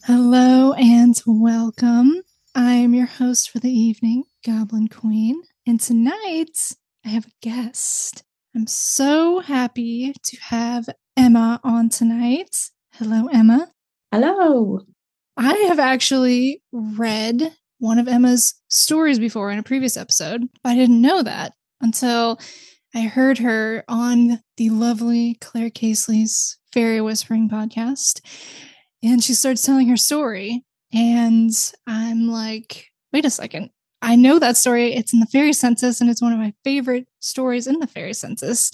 Hello and welcome. I am your host for the evening, Goblin Queen, and tonight I have a guest. I'm so happy to have Emma on tonight. Hello, Emma. Hello. I have actually read one of Emma's stories before in a previous episode, but I didn't know that until I heard her on the lovely Claire Casely's Fairy Whispering podcast. And she starts telling her story. And I'm like, wait a second. I know that story. It's in the Fairy Census, and it's one of my favorite stories in the Fairy Census.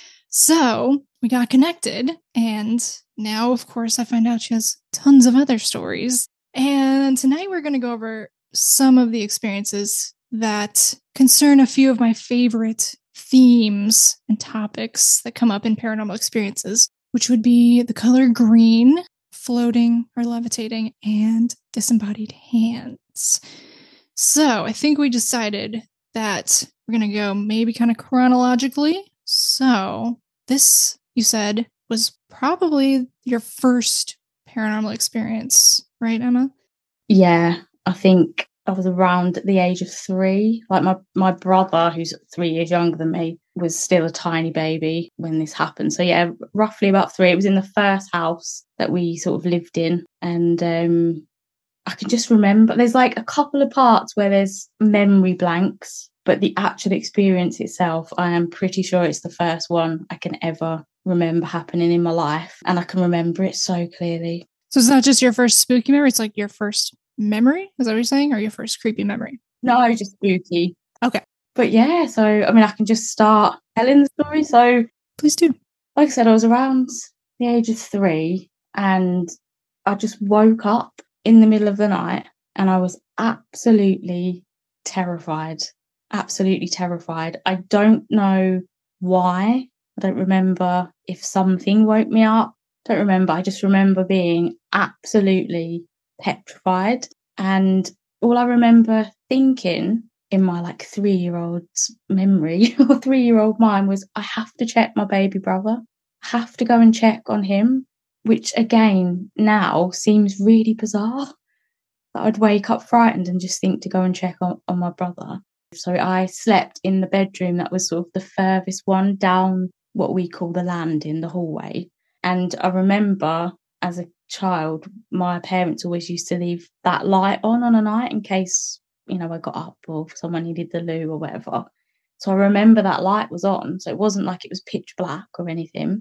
So we got connected. And now, of course, I find out she has tons of other stories. And tonight we're going to go over some of the experiences that concern a few of my favorite themes and topics that come up in paranormal experiences, which would be the color green, floating or levitating, and disembodied hands. So I think we decided that we're going to go maybe kind of chronologically. So this, you said, was probably your first paranormal experience, right, Emma? Yeah, I think I was around the age of 3. Like my brother, who's 3 years younger than me, was still a tiny baby when this happened. So yeah, roughly about 3. It was in the first house that we sort of lived in. And I can just remember there's like a couple of parts where there's memory blanks, but the actual experience itself, I am pretty sure it's the first one I can ever remember happening in my life. And I can remember it so clearly. So it's not just your first spooky memory, it's like your first memory? Is that what you're saying? Or your first creepy memory? No, just spooky. Okay. But yeah, so I mean, I can just start telling the story. So please do. Like I said, I was around the age of 3 and I just woke up in the middle of the night and I was absolutely terrified. Absolutely terrified. I don't know why. I don't remember if something woke me up. Don't remember. I just remember being absolutely petrified. And all I remember thinking in my 3-year-old's memory or 3-year-old mind was, I have to check my baby brother. I have to go and check on him, which again now seems really bizarre. That I'd wake up frightened and just think to go and check on my brother. So I slept in the bedroom that was sort of the furthest one down what we call the landing, the hallway. And I remember as a child, my parents always used to leave that light on a night in case, I got up or someone needed the loo or whatever. So I remember that light was on. So it wasn't like it was pitch black or anything.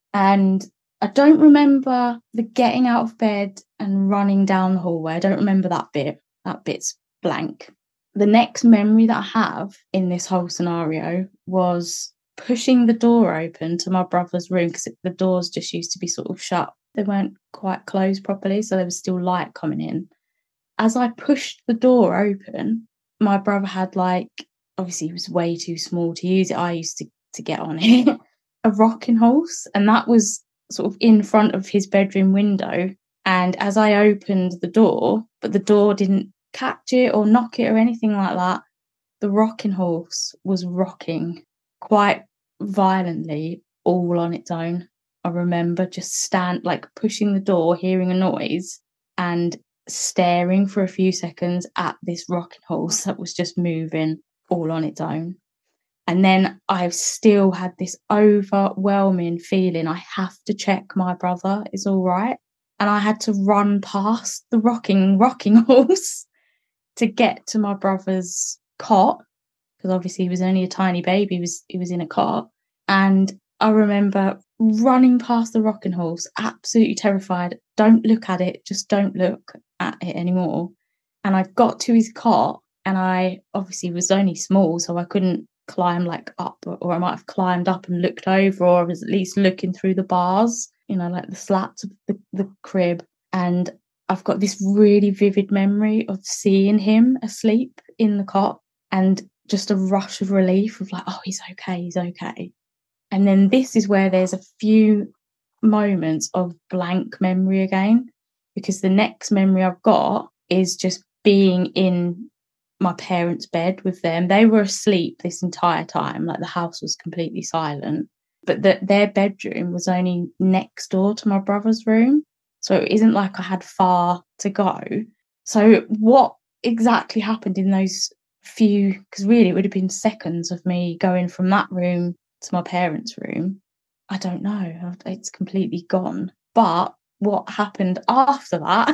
And I don't remember the getting out of bed and running down the hallway. I don't remember that bit. That bit's blank. The next memory that I have in this whole scenario was pushing the door open to my brother's room because the doors just used to be sort of shut. They weren't quite closed properly, so there was still light coming in. As I pushed the door open, my brother had obviously he was way too small to use it. I used to get on it, a rocking horse, and that was sort of in front of his bedroom window. And as I opened the door, but the door didn't catch it or knock it or anything like that, the rocking horse was rocking quite violently all on its own. I remember just pushing the door, hearing a noise and staring for a few seconds at this rocking horse that was just moving all on its own. And then I've still had this overwhelming feeling I have to check my brother is all right. And I had to run past the rocking horse to get to my brother's cot, because obviously he was only a tiny baby. He was in a cot. And I remember running past the rocking horse, absolutely terrified. Don't look at it. Just don't look at it anymore. And I got to his cot, and I obviously was only small, so I couldn't climb up, or I might have climbed up and looked over, or I was at least looking through the bars, the slats of the crib. And I've got this really vivid memory of seeing him asleep in the cot and just a rush of relief of oh, he's okay. And then this is where there's a few moments of blank memory again, because the next memory I've got is just being in my parents' bed with them. They were asleep this entire time, the house was completely silent, but their bedroom was only next door to my brother's room. So it isn't like I had far to go. So what exactly happened in those few, because really it would have been seconds of me going from that room to my parents' room, I don't know. It's completely gone. But what happened after that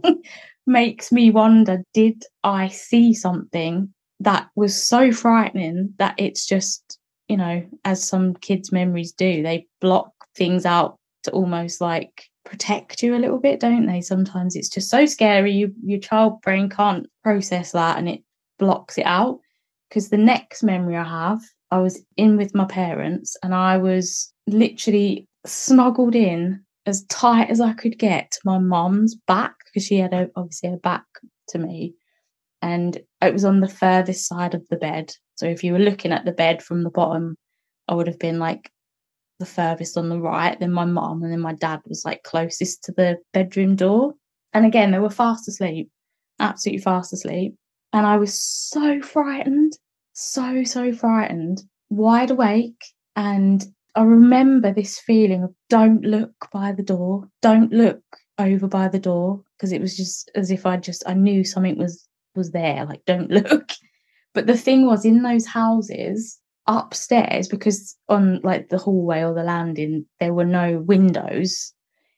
makes me wonder, did I see something that was so frightening that it's just, as some kids' memories do, they block things out to almost like protect you a little bit, don't they? Sometimes it's just so scary, your child brain can't process that and it blocks it out. Because the next memory I have, I was in with my parents and I was literally snuggled in as tight as I could get to my mum's back, because she had obviously her back to me, and it was on the furthest side of the bed. So if you were looking at the bed from the bottom, I would have been like the furthest on the right, then my mum, and then my dad was like closest to the bedroom door. And again, they were fast asleep, absolutely fast asleep. And I was so frightened, so frightened, wide awake. And I remember this feeling of don't look by the door, don't look over by the door, because it was just as if I knew something was there, like don't look. But the thing was, in those houses upstairs, because on like the hallway or the landing there were no windows,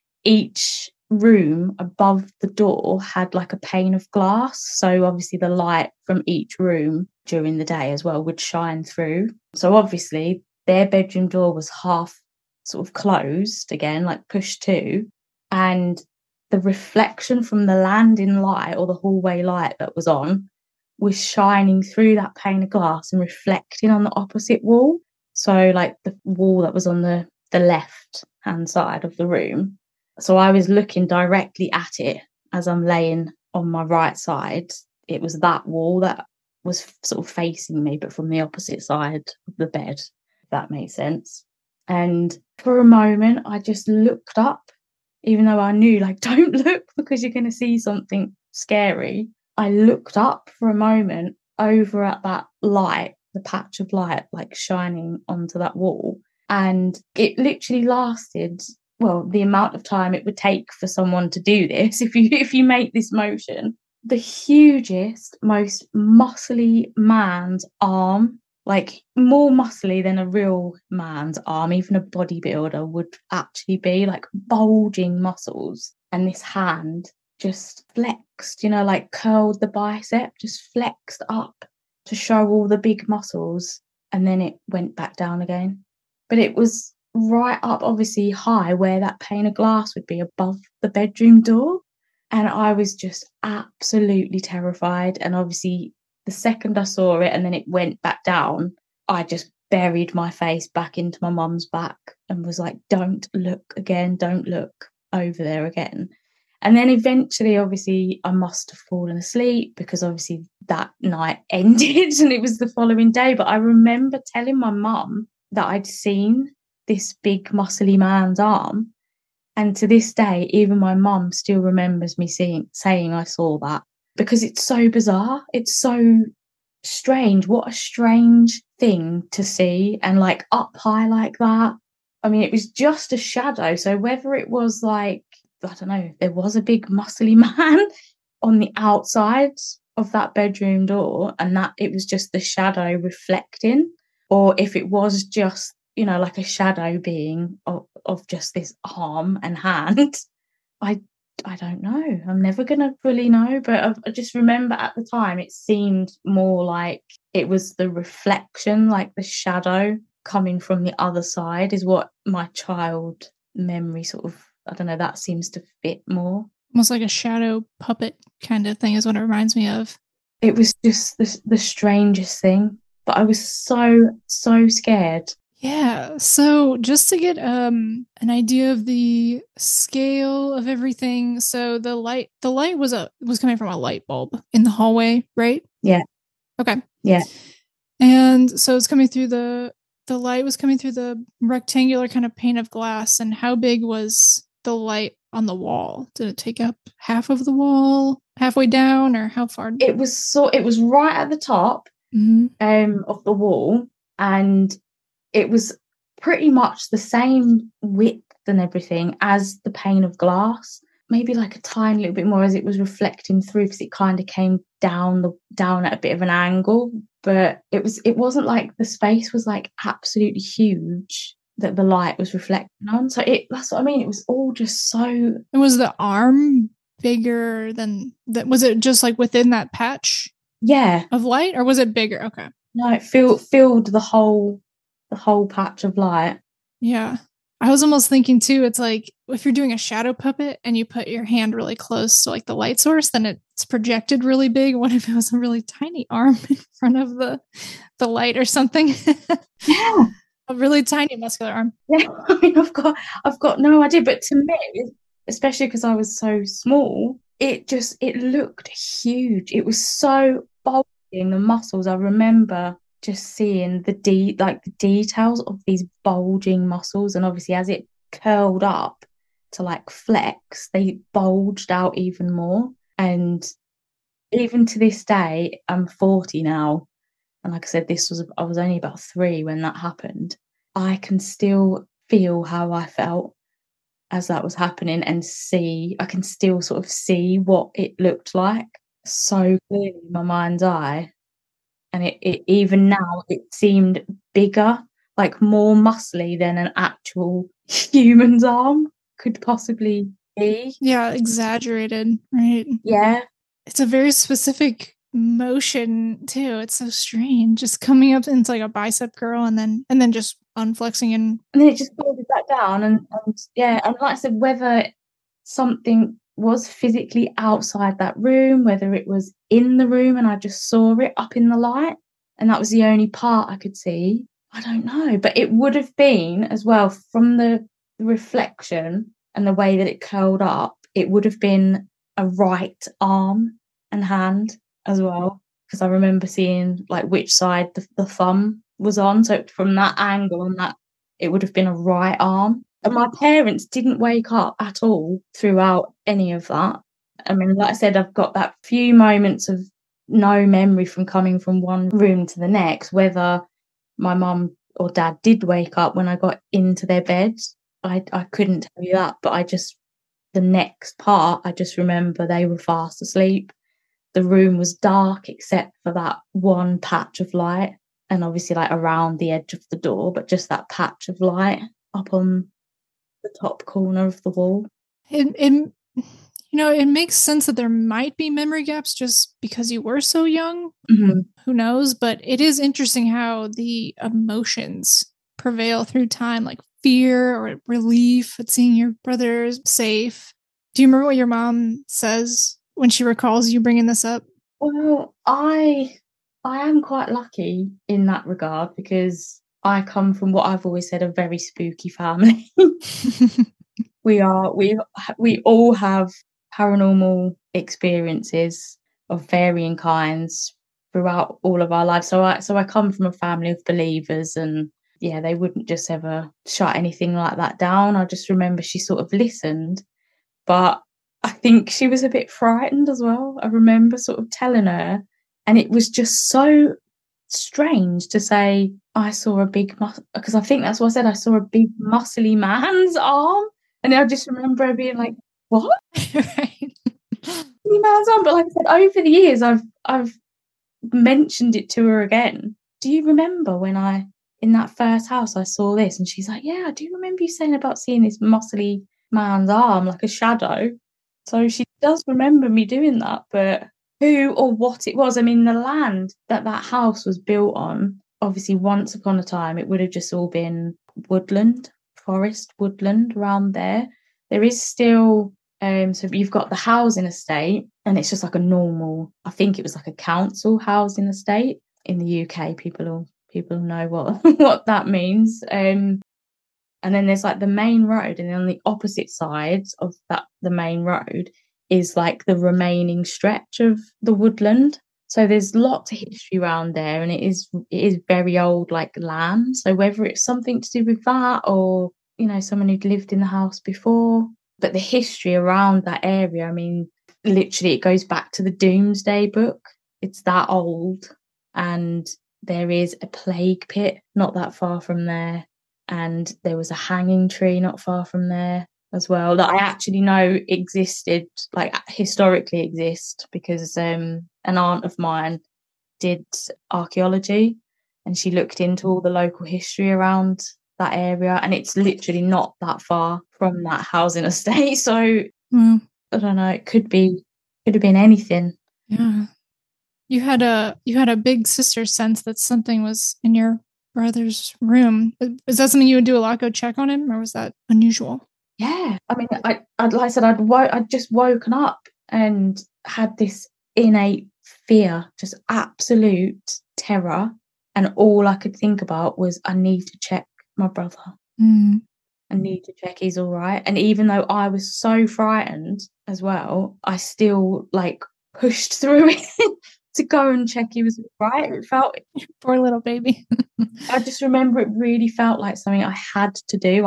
each room above the door had like a pane of glass, so obviously the light from each room during the day as well would shine through. So obviously their bedroom door was half sort of closed again, like pushed to, and the reflection from the landing light or the hallway light that was on was shining through that pane of glass and reflecting on the opposite wall. So like the wall that was on the left hand side of the room. So I was looking directly at it as I'm laying on my right side. It was that wall that was sort of facing me, but from the opposite side of the bed, if that makes sense. And for a moment, I just looked up, even though I knew, like, don't look because you're going to see something scary. I looked up for a moment over at that light, the patch of light, like shining onto that wall. And it literally lasted, well, the amount of time it would take for someone to do this, if you make this motion. The hugest, most muscly man's arm, like more muscly than a real man's arm, even a bodybuilder would actually be, like bulging muscles. And this hand just flexed, like curled the bicep, just flexed up to show all the big muscles. And then it went back down again. But it was right up, obviously high, where that pane of glass would be above the bedroom door. And I was just absolutely terrified. And obviously the second I saw it and then it went back down, I just buried my face back into my mum's back and was like, don't look again, don't look over there again. And then eventually, obviously, I must have fallen asleep because obviously that night ended and it was the following day. But I remember telling my mum that I'd seen this big muscly man's arm. And to this day, even my mum still remembers me saying I saw that, because it's so bizarre. It's so strange. What a strange thing to see, and like up high like that. I mean, it was just a shadow. So whether it was like, I don't know, there was a big muscly man on the outside of that bedroom door and that it was just the shadow reflecting, or if it was just, like a shadow being of just this arm and hand. I don't know. I'm never going to fully know, but I just remember at the time it seemed more like it was the reflection, like the shadow coming from the other side is what my child memory sort of, I don't know, that seems to fit more. Almost like a shadow puppet kind of thing is what it reminds me of. It was just the strangest thing, but I was so scared. Yeah. So just to get an idea of the scale of everything, so the light was coming from a light bulb in the hallway, right? Yeah. Okay. Yeah. And so it's coming through the light was coming through the rectangular kind of pane of glass. And how big was the light on the wall? Did it take up half of the wall, halfway down, or how far? It was right at the top of the wall, and it was pretty much the same width and everything as the pane of glass. maybe like a tiny little bit more as it was reflecting through, because it kind of came down at a bit of an angle. But it wasn't like the space was like absolutely huge that the light was reflecting on. So that's what I mean. It was all just so. And was the arm bigger than that? Was it just like within that patch? Yeah. Of light, or was it bigger? Okay. No, it filled the whole patch of light. Yeah. I was almost thinking too, it's like if you're doing a shadow puppet and you put your hand really close to like the light source, then it's projected really big. What if it was a really tiny arm in front of the light or something? Yeah. A really tiny muscular arm. Yeah. I mean, I've got no idea. But to me, especially because I was so small, it looked huge. It was so bulging, the muscles. I remember just seeing the details of these bulging muscles, and obviously as it curled up to like flex, they bulged out even more. And even to this day, I'm 40 now, and like I said, I was only about 3 when that happened. I can still feel how I felt as that was happening, and I can still sort of see what it looked like so clearly in my mind's eye. And it even now, it seemed bigger, like more muscly than an actual human's arm could possibly be. Yeah, exaggerated, right? Yeah. It's a very specific motion too. It's so strange. Just coming up into like a bicep curl and then just unflexing and then it just folded back down, and yeah, and like I said, whether something was physically outside that room, whether it was in the room and I just saw it up in the light and that was the only part I could see, I don't know. But it would have been as well, from the reflection and the way that it curled up, it would have been a right arm and hand as well, because I remember seeing like which side the thumb was on. So from that angle, and that it would have been a right arm. And my parents didn't wake up at all throughout any of that. I mean, like I said, I've got that few moments of no memory from coming from one room to the next. Whether my mum or dad did wake up when I got into their beds, I couldn't tell you that. But the next part, I just remember they were fast asleep. The room was dark except for that one patch of light, and obviously like around the edge of the door, but just that patch of light up on the top corner of the wall. It makes sense that there might be memory gaps just because you were so young. Mm-hmm. Who knows? But it is interesting how the emotions prevail through time, like fear or relief at seeing your brothers safe. Do you remember what your mom says when she recalls you bringing this up? Well, I am quite lucky in that regard, because I come from what I've always said, a very spooky family. We all have paranormal experiences of varying kinds throughout all of our lives. So I come from a family of believers, and yeah, they wouldn't just ever shut anything like that down. I just remember she sort of listened, but I think she was a bit frightened as well. I remember sort of telling her, and it was just so strange to say, I saw a big because I think that's what I said, I saw a big muscly man's arm. And I just remember her being like, what? Right. Man's arm. But like I said, over the years, I've mentioned it to her again. Do you remember when in that first house, I saw this? And she's like, yeah, I do remember you saying about seeing this muscly man's arm, like a shadow. So she does remember me doing that, but who or what it was. I mean, the land that house was built on, obviously once upon a time, it would have just all been forest woodland around there. There is still, so you've got the housing estate, and it's just like a normal, I think it was like a council housing estate. In the UK, people know what that means. And then there's like the main road, and then on the opposite sides of the main road is like the remaining stretch of the woodland. So there's lots of history around there, and it is very old, like land. So whether it's something to do with that, or someone who'd lived in the house before, but the history around that area, I mean, literally it goes back to the Doomsday Book. It's that old, and there is a plague pit not that far from there. And there was a hanging tree not far from there. as well, that I actually know existed, like historically exist, because an aunt of mine did archaeology and she looked into all the local history around that area, and it's literally not that far from that housing estate. So Well, I don't know, it could have been anything. yeah. You had a big sister sense that something was in your brother's room. Is that something you would do a lot? Go check on him, or was that unusual? Yeah, I mean, I'd like I said, I'd just woken up and had this innate fear, just absolute terror, and all I could think about was I need to check my brother. Mm. I need to check he's all right. And even though I was so frightened as well, I still like pushed through it to go and check he was all right. It felt, Poor little baby. I just remember it really felt like something I had to do.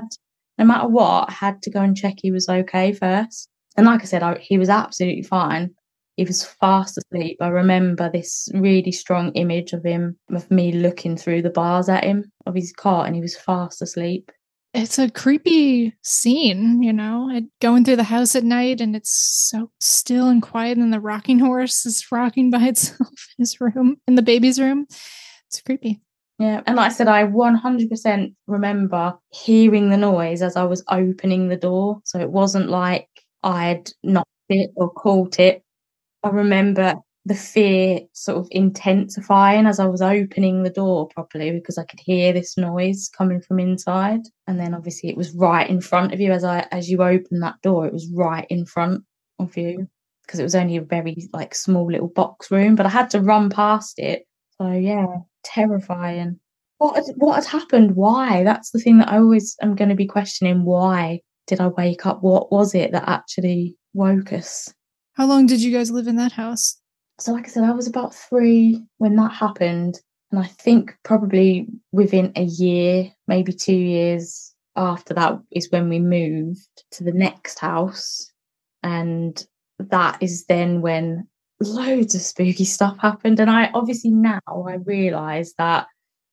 No matter what, I had to go and check he was okay first. And like I said, he was absolutely fine. He was fast asleep. I remember this really strong image of me looking through the bars at him of his cot, and he was fast asleep. It's a creepy scene, going through the house at night, and it's so still and quiet, and the rocking horse is rocking by itself in his room, in the baby's room. It's creepy. Yeah, and like I said, I 100% remember hearing the noise as I was opening the door. So it wasn't like I'd knocked it or caught it. I remember the fear sort of intensifying as I was opening the door properly, because I could hear this noise coming from inside. And then obviously it was right in front of you as you open that door. It was right in front of you, because it was only a very like small little box room, but I had to run past it. So yeah, terrifying. What had happened? Why? That's the thing that I always am going to be questioning. Why did I wake up? What was it that actually woke us? How long did you guys live in that house? So like I said, I was about 3 when that happened. And I think probably within a year, maybe 2 years after that is when we moved to the next house. And that is then when loads of spooky stuff happened. And I obviously now I realise that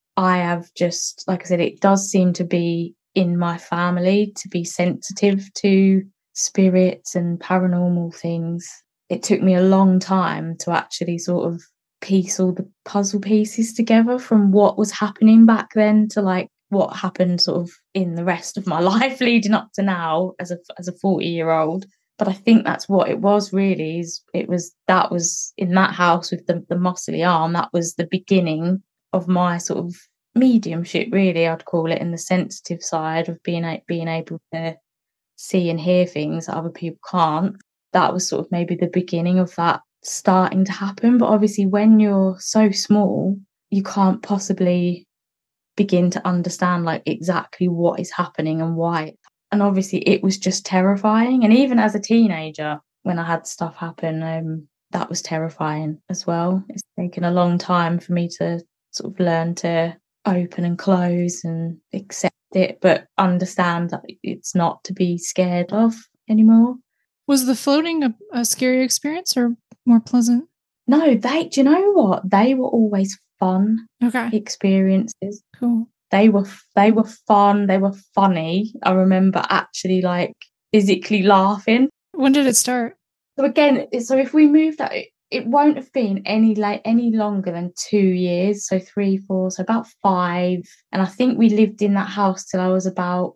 I have just, like I said, it does seem to be in my family to be sensitive to spirits and paranormal things. It took me a long time to actually sort of piece all the puzzle pieces together from what was happening back then to like what happened sort of in the rest of my life leading up to now as a 40-year-old. But I think that's what it was really. That was in that house with the mossily arm. That was the beginning of my sort of mediumship, really, I'd call it, in the sensitive side of being able to see and hear things that other people can't. That was sort of maybe the beginning of that starting to happen. But obviously, when you're so small, you can't possibly begin to understand like exactly what is happening and why. And obviously, it was just terrifying. And even as a teenager, when I had stuff happen, that was terrifying as well. It's taken a long time for me to sort of learn to open and close and accept it, but understand that it's not to be scared of anymore. Was the floating a scary experience or more pleasant? No, do you know what? They were always fun experiences. Cool. They were fun. They were funny. I remember actually like physically laughing. When did it start? So again, if we move that, it won't have been any longer than 2 years. So 3, 4, so about 5. And I think we lived in that house till I was about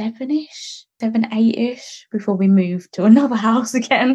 7-ish, 7, 8-ish before we moved to another house again.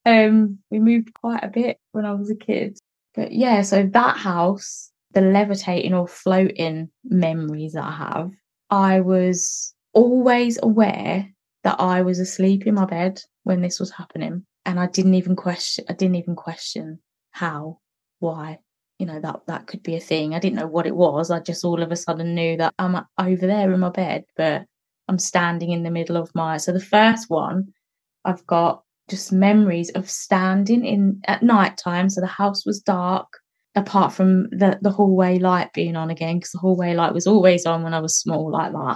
We moved quite a bit when I was a kid. But yeah, so that house, the levitating or floating memories that I have, I was always aware that I was asleep in my bed when this was happening. And I didn't even question how, why, that could be a thing. I didn't know what it was. I just all of a sudden knew that I'm over there in my bed, but I'm standing in the middle of so the first one, I've got just memories of standing in at night time. So the house was dark, apart from the hallway light being on again, because the hallway light was always on when I was small like that.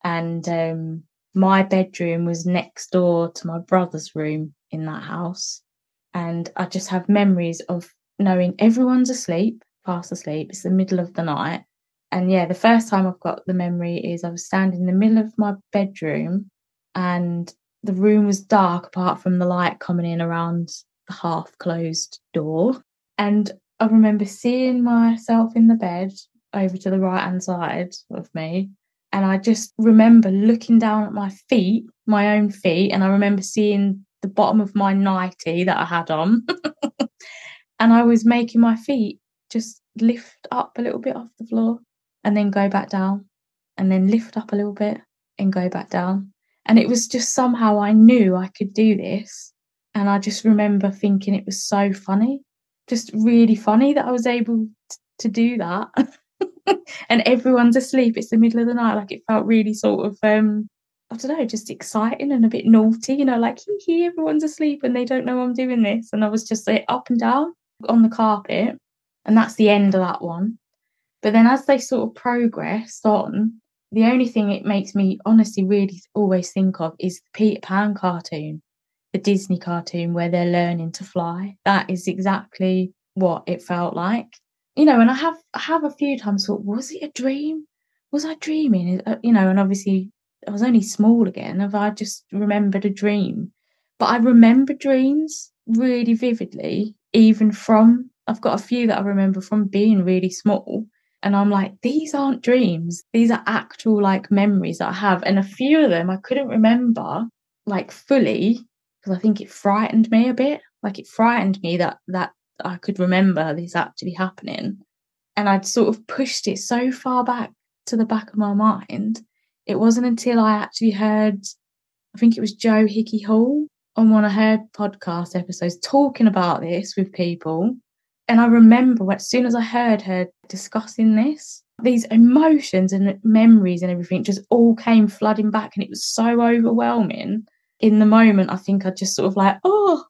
And my bedroom was next door to my brother's room in that house. And I just have memories of knowing everyone's asleep, fast asleep. It's the middle of the night. And yeah, the first time I've got the memory is I was standing in the middle of my bedroom and the room was dark apart from the light coming in around the half closed door. And I remember seeing myself in the bed over to the right hand side of me. And I just remember looking down at my feet, my own feet, and I remember seeing the bottom of my nightie that I had on. And I was making my feet just lift up a little bit off the floor and then go back down, and then lift up a little bit and go back down. And it was just somehow I knew I could do this. And I just remember thinking it was so funny, just really funny that I was able to do that. And everyone's asleep. It's the middle of the night. Like, it felt really sort of, I don't know, just exciting and a bit naughty, you know, like, hee, everyone's asleep and they don't know I'm doing this. And I was just like up and down on the carpet. And that's the end of that one. But then as they sort of progressed on, the only thing it makes me honestly really always think of is the Peter Pan cartoon, the Disney cartoon where they're learning to fly. That is exactly what it felt like. You know, and I have a few times thought, was it a dream? Was I dreaming? You know, and obviously I was only small again. Have I just remembered a dream? But I remember dreams really vividly, even from, I've got a few that I remember from being really small. And I'm like, these aren't dreams. These are actual like memories that I have. And a few of them I couldn't remember like fully because I think it frightened me a bit. Like, it frightened me that I could remember this actually happening. And I'd sort of pushed it so far back to the back of my mind. It wasn't until I actually heard, I think it was Joe Hickey Hall on one of her podcast episodes talking about this with people. And I remember as soon as I heard her discussing this, these emotions and memories and everything just all came flooding back. And it was so overwhelming. In the moment, I think I just sort of like, oh,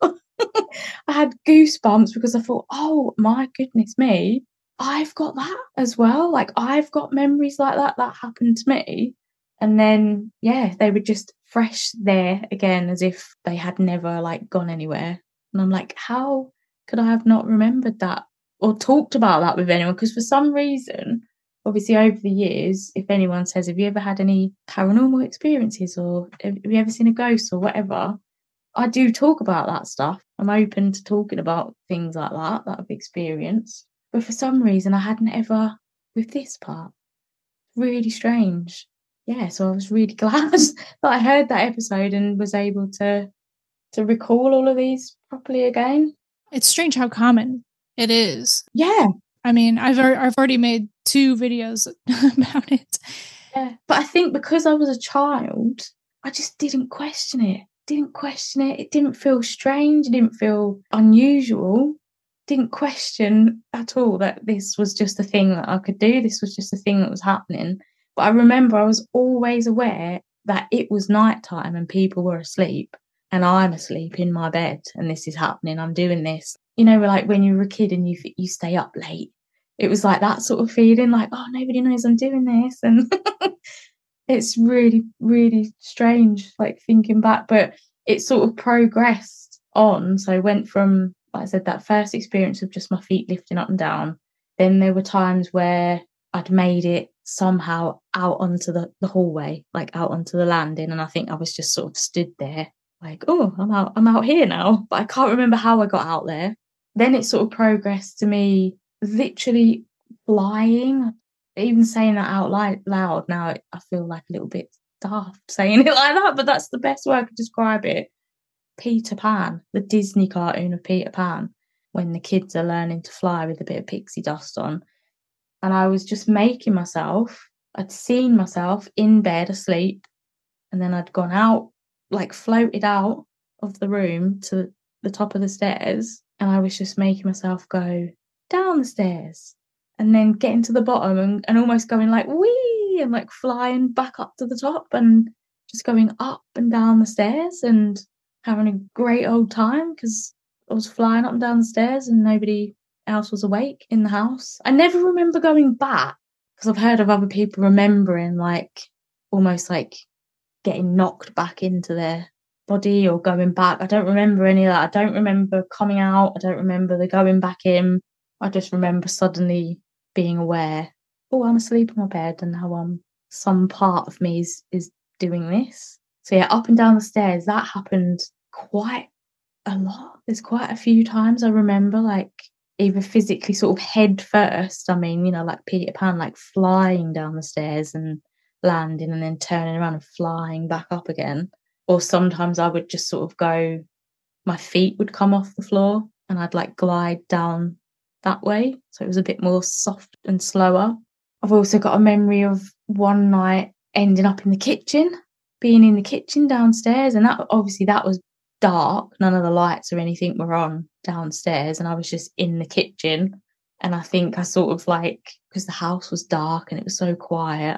I had goosebumps because I thought, oh my goodness me, I've got that as well. Like, I've got memories like that happened to me. And then, yeah, they were just fresh there again, as if they had never like gone anywhere. And I'm like, how could I have not remembered that or talked about that with anyone? Because for some reason, obviously over the years, if anyone says, have you ever had any paranormal experiences or have you ever seen a ghost or whatever, I do talk about that stuff. I'm open to talking about things like that I've experienced. But for some reason, I hadn't ever with this part. Really strange. Yeah, so I was really glad that I heard that episode and was able to recall all of these properly again. It's strange how common it is. Yeah. I mean, I've already made 2 videos about it. Yeah. But I think because I was a child, I just didn't question it. It didn't feel strange. It didn't feel unusual. Didn't question at all that this was just a thing that I could do. This was just a thing that was happening. But I remember I was always aware that it was nighttime and people were asleep and I'm asleep in my bed and this is happening. I'm doing this. You know, like when you were a kid and you stay up late. It was like that sort of feeling, like, oh, nobody knows I'm doing this. And it's really, really strange, like, thinking back. But it sort of progressed on. So I went from, like I said, that first experience of just my feet lifting up and down. Then there were times where I'd made it somehow out onto the hallway, like out onto the landing. And I think I was just sort of stood there like, oh, I'm out here now. But I can't remember how I got out there. Then it sort of progressed to me literally flying. Even saying that out loud now, I feel like a little bit daft saying it like that, but that's the best way I could describe it. Peter Pan, the Disney cartoon of Peter Pan, when the kids are learning to fly with a bit of pixie dust on. And I was just making myself, I'd seen myself in bed asleep, and then I'd gone out, like floated out of the room to the top of the stairs, and I was just making myself go down the stairs and then getting to the bottom and almost going like wee and like flying back up to the top and just going up and down the stairs and having a great old time because I was flying up and down the stairs and nobody else was awake in the house. I never remember going back because I've heard of other people remembering like almost like getting knocked back into their body or going back. I don't remember any of that. I don't remember coming out. I don't remember the going back in. I just remember suddenly being aware, oh, I'm asleep in my bed and now some part of me is doing this. So yeah, up and down the stairs, that happened quite a lot. There's quite a few times I remember, like, either physically sort of head first, I mean, you know, like Peter Pan, like flying down the stairs and landing and then turning around and flying back up again. Or sometimes I would just sort of go, my feet would come off the floor and I'd like glide down that way. So it was a bit more soft and slower. I've also got a memory of one night ending up in the kitchen, being in the kitchen downstairs. And that obviously that was dark. None of the lights or anything were on downstairs. And I was just in the kitchen. And I think I sort of like, because the house was dark and it was so quiet,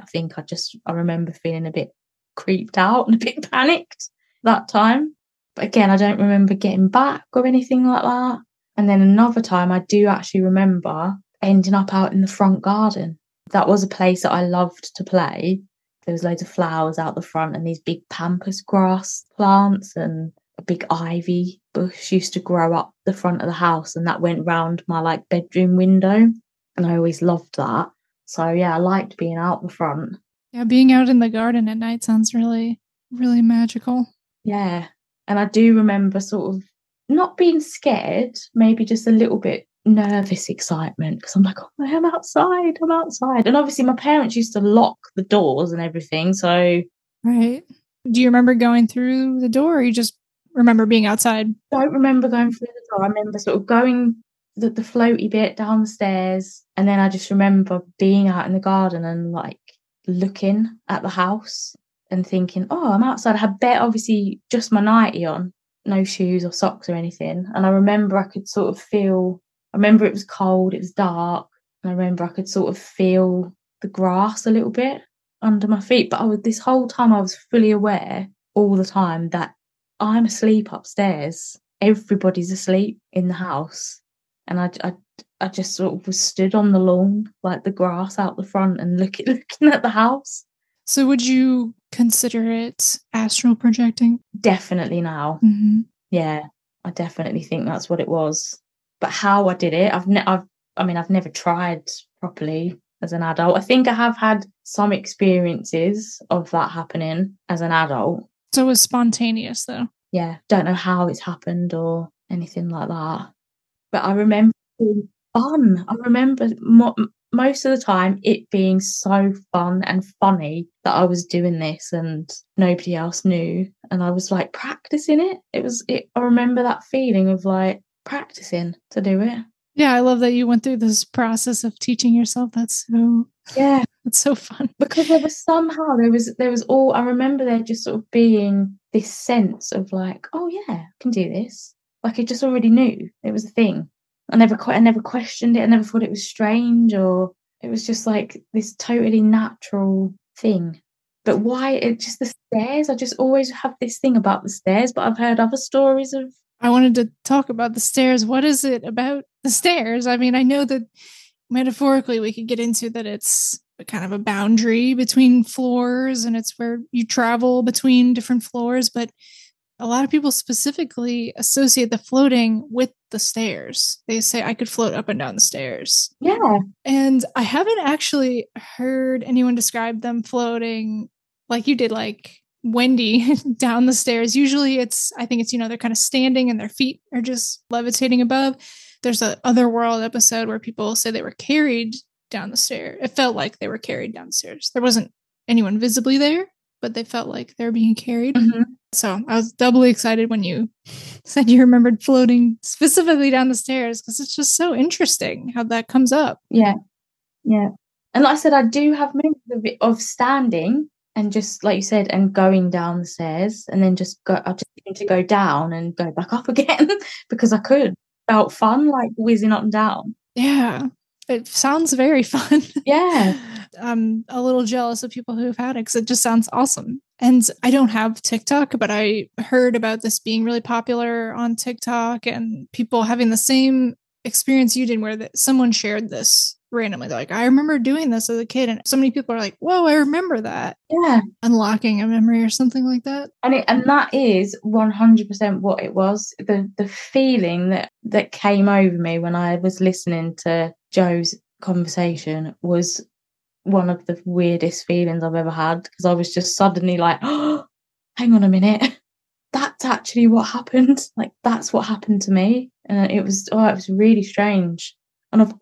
I remember feeling a bit creeped out and a bit panicked that time. But again, I don't remember getting back or anything like that. And then another time I do actually remember ending up out in the front garden. That was a place that I loved to play. There was loads of flowers out the front and these big pampas grass plants, and a big ivy bush used to grow up the front of the house, and that went round my like bedroom window. And I always loved that. So yeah, I liked being out the front. Yeah, being out in the garden at night sounds really, really magical. Yeah. And I do remember sort of not being scared, maybe just a little bit nervous excitement, because I'm like, oh, I'm outside. And obviously my parents used to lock the doors and everything. So Right. Do you remember going through the door, or you just remember being outside? I don't remember going through the door. I remember sort of going the floaty bit down the stairs. And then I just remember being out in the garden and like looking at the house and thinking, oh, I'm outside. I had obviously just my nightie on, no shoes or socks or anything. And I remember I could sort of feel, I remember it was cold, it was dark. And I remember I could sort of feel the grass a little bit under my feet. But this whole time I was fully aware all the time that I'm asleep upstairs. Everybody's asleep in the house. And I just sort of was stood on the lawn, like the grass out the front, and looking at the house. So would you consider it astral projecting? Definitely now. Mm-hmm. Yeah, I definitely think that's what it was. But how I did it, I've never tried properly as an adult. I think I have had some experiences of that happening as an adult. So it was spontaneous, though. Yeah, don't know how it's happened or anything like that. But I remember it being fun. I remember most of the time it being so fun and funny that I was doing this and nobody else knew. And I was like practicing it. I remember that feeling of like practicing to do it. Yeah, I love that you went through this process of teaching yourself. That's so fun. Because there was all, I remember there just sort of being this sense of like, oh yeah, I can do this. Like I just already knew it was a thing. I never questioned it. I never thought it was strange, or it was just like this totally natural thing. But why just the stairs? I just always have this thing about the stairs, but I've heard other stories of. I wanted to talk about the stairs. What is it about the stairs? I mean, I know that metaphorically we could get into that it's kind of a boundary between floors and it's where you travel between different floors, but a lot of people specifically associate the floating with the stairs. They say I could float up and down the stairs. Yeah. And I haven't actually heard anyone describe them floating like you did, like Wendy down the stairs. Usually I think it's, they're kind of standing and their feet are just levitating above. There's a Otherworld episode where people say they were carried down the stairs. It felt like they were carried down the stairs. There wasn't anyone visibly there, but they felt like they were being carried. Mm-hmm. So I was doubly excited when you said you remembered floating specifically down the stairs, because it's just so interesting how that comes up. Yeah. Yeah. And like I said, I do have memories of standing and just, like you said, and going down the stairs, and then I just need to go down and go back up again because I could. Felt fun, like whizzing up and down. Yeah. It sounds very fun. Yeah. I'm a little jealous of people who've had it because it just sounds awesome. And I don't have TikTok, but I heard about this being really popular on TikTok and people having the same experience you did, where someone shared this randomly. They're like, I remember doing this as a kid. And so many people are like, whoa, I remember that. Yeah. Unlocking a memory or something like that. And that is 100% what it was. The feeling that came over me when I was listening to Joe's conversation was one of the weirdest feelings I've ever had, because I was just suddenly like, oh, hang on a minute, that's actually what happened. Like, that's what happened to me. And it was really strange. And of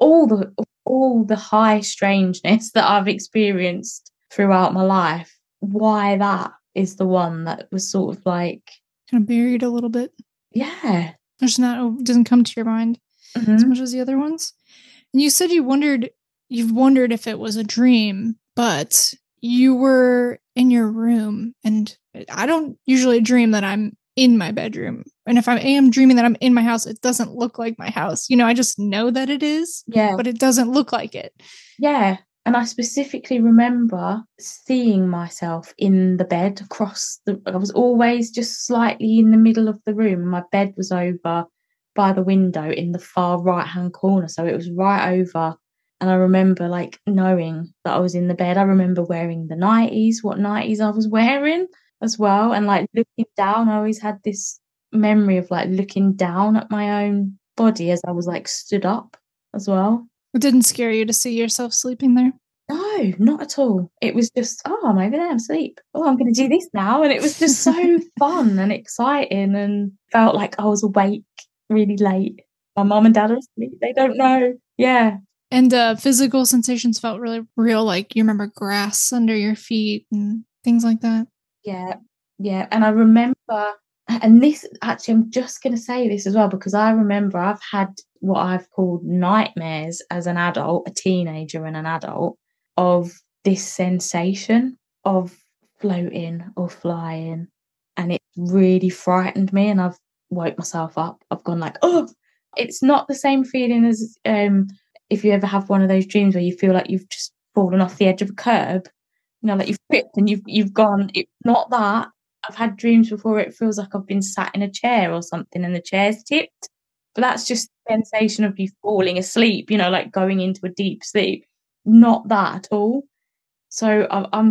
all the high strangeness that I've experienced throughout my life, why that is the one that was sort of like kind of buried a little bit. Yeah. It's not, doesn't come to your mind as much as the other ones. And you said you've wondered if it was a dream, but you were in your room, and I don't usually dream that I'm in my bedroom. And if I am dreaming that I'm in my house, it doesn't look like my house. You know, I just know that it is, but it doesn't look like it. Yeah. And I specifically remember seeing myself in the bed I was always just slightly in the middle of the room. My bed was over by the window in the far right-hand corner. So it was right over. And I remember like knowing that I was in the bed. I remember wearing the nighties, what nighties I was wearing as well. And like looking down, I always had this memory of like looking down at my own body as I was like stood up as well. It didn't scare you to see yourself sleeping there? No, not at all. It was just, oh, I'm over there, I'm asleep. Oh, I'm going to do this now. And it was just so fun and exciting, and felt like I was awake really late. My mum and dad are asleep. They don't know. Yeah. And physical sensations felt really real, like you remember grass under your feet and things like that. Yeah. Yeah. And I remember, and this actually, I'm just going to say this as well, because I remember I've had what I've called nightmares as an adult, a teenager and an adult, of this sensation of floating or flying, and it really frightened me, and I've woke myself up. I've gone like, oh, it's not the same feeling as if you ever have one of those dreams where you feel like you've just fallen off the edge of a curb, you know, like you've tripped and you've gone. It's not that. I've had dreams before it feels like I've been sat in a chair or something and the chair's tipped, but that's just the sensation of you falling asleep, you know, like going into a deep sleep. Not that at all. So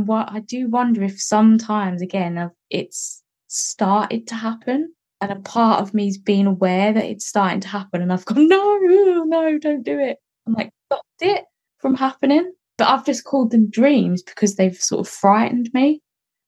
I do wonder if sometimes again it's started to happen, and a part of me's been aware that it's starting to happen, and I've gone, no, don't do it. I'm like, stopped it from happening. But I've just called them dreams because they've sort of frightened me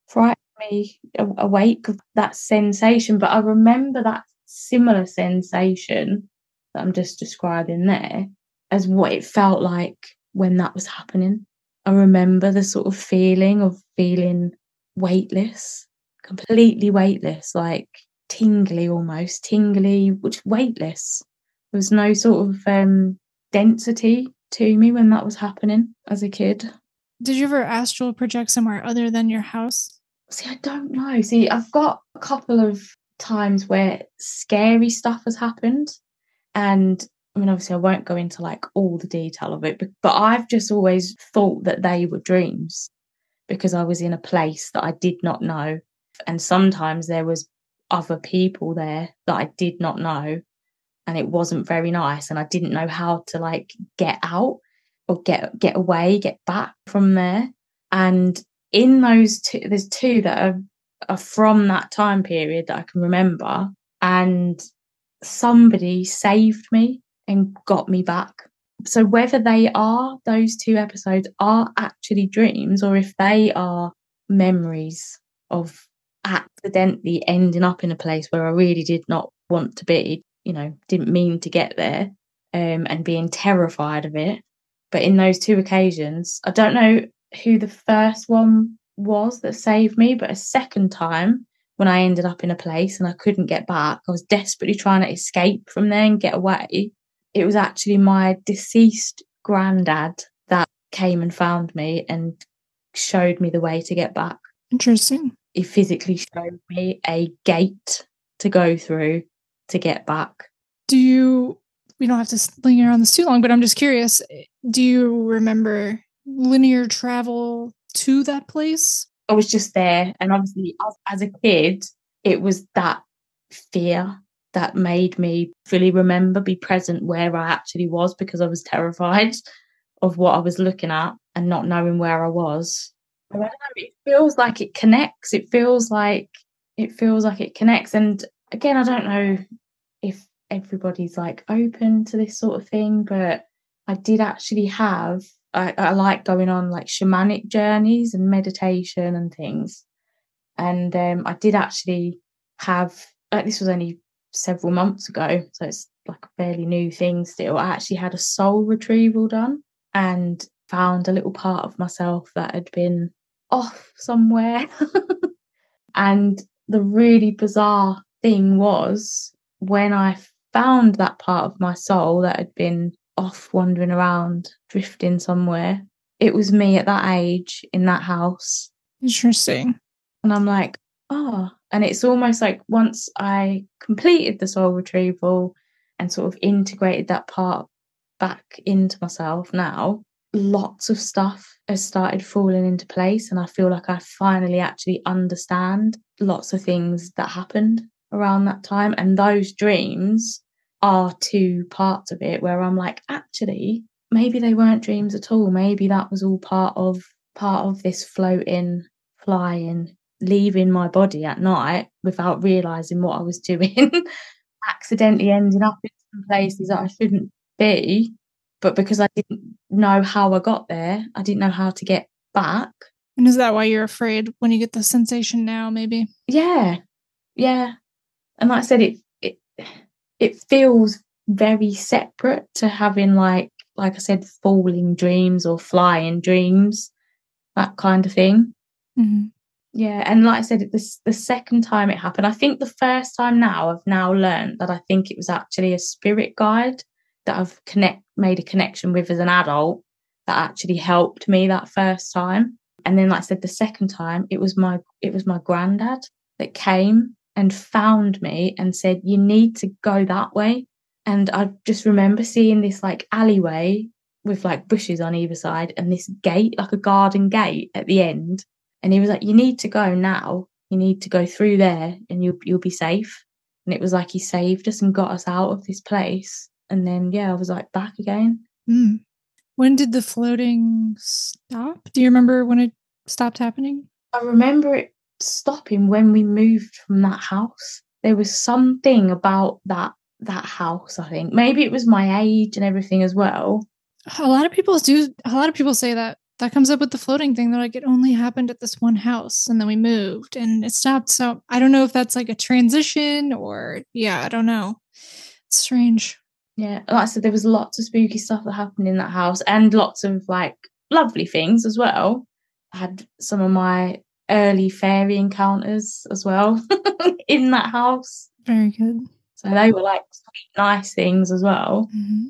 awake of that sensation. But I remember that similar sensation that I'm just describing there as what it felt like when that was happening. I remember the sort of feeling of feeling weightless, completely weightless, like tingly almost, which weightless. There was no sort of density to me when that was happening as a kid. Did you ever astral project somewhere other than your house? See, I don't know. See, I've got a couple of times where scary stuff has happened, and I mean, obviously I won't go into like all the detail of it, but I've just always thought that they were dreams because I was in a place that I did not know. And sometimes there was other people there that I did not know, and it wasn't very nice. And I didn't know how to like get out or get away, get back from there. And in those two, there's two that are from that time period that I can remember. And somebody saved me and got me back. So whether those two episodes are actually dreams, or if they are memories of accidentally ending up in a place where I really did not want to be, you know, didn't mean to get there, and being terrified of it. But in those two occasions, I don't know who the first one was that saved me, but a second time when I ended up in a place and I couldn't get back, I was desperately trying to escape from there and get away. It was actually my deceased granddad that came and found me and showed me the way to get back. Interesting. He physically showed me a gate to go through to get back. We don't have to linger on this too long, but I'm just curious, do you remember linear travel to that place? I was just there, and obviously as a kid, it was that fear that made me fully be present where I actually was, because I was terrified of what I was looking at and not knowing where I was. I don't know, it feels like it connects. It feels like it connects. And again, I don't know if everybody's like open to this sort of thing, but I did actually have, I like going on like shamanic journeys and meditation and things. And I did actually have, like, this was only several months ago, so it's like a fairly new thing still. I actually had a soul retrieval done and found a little part of myself that had been off somewhere. And the really bizarre thing was, when I found that part of my soul that had been off wandering around, drifting somewhere, it was me at that age in that house. Interesting. And I'm like, oh, and it's almost like once I completed the soul retrieval and sort of integrated that part back into myself now, lots of stuff has started falling into place. And I feel like I finally actually understand lots of things that happened around that time. And those dreams are two parts of it where I'm like, actually, maybe they weren't dreams at all. Maybe that was all part of this floating, flying, leaving my body at night without realizing what I was doing, accidentally ending up in some places that I shouldn't be. But because I didn't know how I got there, I didn't know how to get back. And is that why you're afraid when you get the sensation now, maybe? Yeah. And like I said, it feels very separate to having like I said, falling dreams or flying dreams, that kind of thing. Mm-hmm. Yeah, and like I said, the second time it happened, I think the first time now I've now learned that I think it was actually a spirit guide that I've made a connection with as an adult that actually helped me that first time. And then, like I said, the second time it was my granddad that came and found me and said, you need to go that way. And I just remember seeing this like alleyway with like bushes on either side and this gate, like a garden gate at the end. And he was like, you need to go now. You need to go through there and you'll be safe. And it was like he saved us and got us out of this place. And then, yeah, I was like back again. Mm. When did the floating stop? Do you remember when it stopped happening? I remember it stopping when we moved from that house. There was something about that house, I think. Maybe it was my age and everything as well. A lot of people say that comes up with the floating thing. They're like, it only happened at this one house and then we moved and it stopped. So I don't know if that's like a transition or, yeah, I don't know. It's strange. Yeah, like I said, there was lots of spooky stuff that happened in that house and lots of like lovely things as well. I had some of my early fairy encounters as well in that house. Very good. So they were like sweet, nice things as well.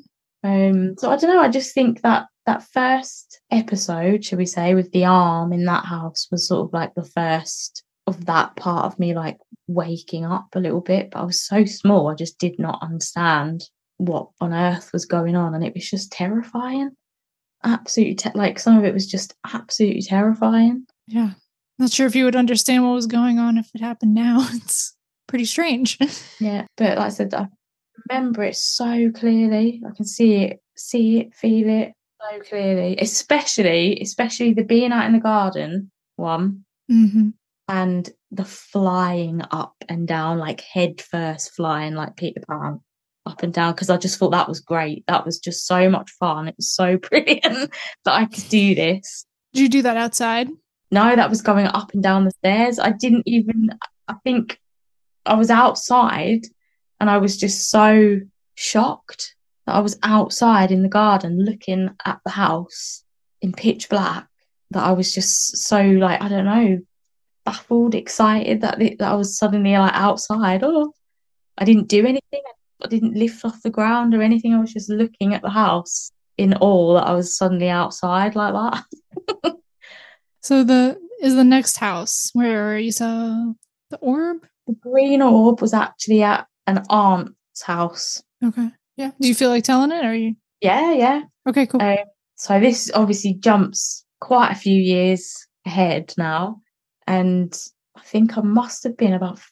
Mm-hmm. So I don't know, I just think that first episode, shall we say, with the arm in that house was sort of like the first of that part of me like waking up a little bit. But I was so small, I just did not understand what on earth was going on, and it was just terrifying. Absolutely, like some of it was just absolutely terrifying. Yeah, not sure if you would understand what was going on if it happened now. It's pretty strange. Yeah, but like I said, I remember it so clearly. I can see it, feel it so clearly. Especially the being out in the garden one, mm-hmm. and the flying up and down, like head first flying like Peter Pan up and down, because I just thought that was great. That was just so much fun. It was so brilliant that I could do this. Did you do that outside? No, that was going up and down the stairs. I think I was outside and I was just so shocked that I was outside in the garden looking at the house in pitch black, that I was just so like, I don't know, baffled, excited that I was suddenly like outside. Oh, I didn't do anything. I didn't lift off the ground or anything. I was just looking at the house in awe that I was suddenly outside like that. So is the next house where you saw the orb? The green orb was actually at an aunt's house. Okay. Yeah. Do you feel like telling it, or are you? Yeah. Okay, cool. So this obviously jumps quite a few years ahead now. And I think I must have been about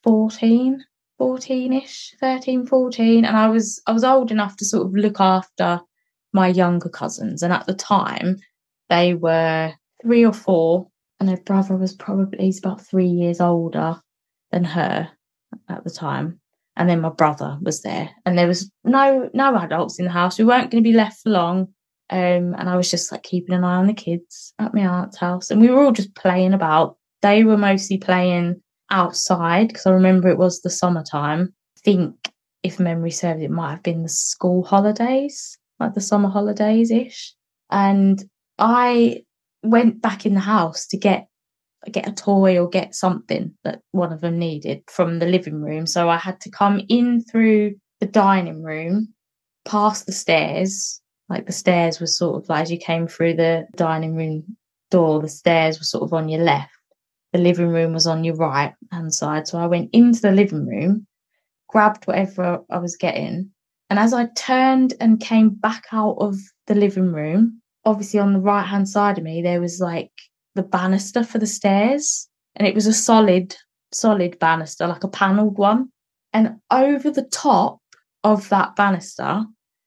14-ish, 13, 14. And I was old enough to sort of look after my younger cousins. And at the time, they were 3 or 4. And her brother was he's about 3 years older than her at the time. And then my brother was there. And there was no adults in the house. We weren't going to be left for long. And I was just like keeping an eye on the kids at my aunt's house. And we were all just playing about, They were mostly playing outside because I remember it was the summertime. I think, if memory serves, it might have been the school holidays, like the summer holidays ish. And I went back in the house to get a toy or get something that one of them needed from the living room. So I had to come in through the dining room, past the stairs. Like the stairs were sort of like, as you came through the dining room door, the stairs were sort of on your left. The living room was on your right hand side. So I went into the living room, grabbed whatever I was getting. And as I turned and came back out of the living room, obviously on the right hand side of me, there was like the banister for the stairs. And it was a solid banister, like a panelled one. And over the top of that banister,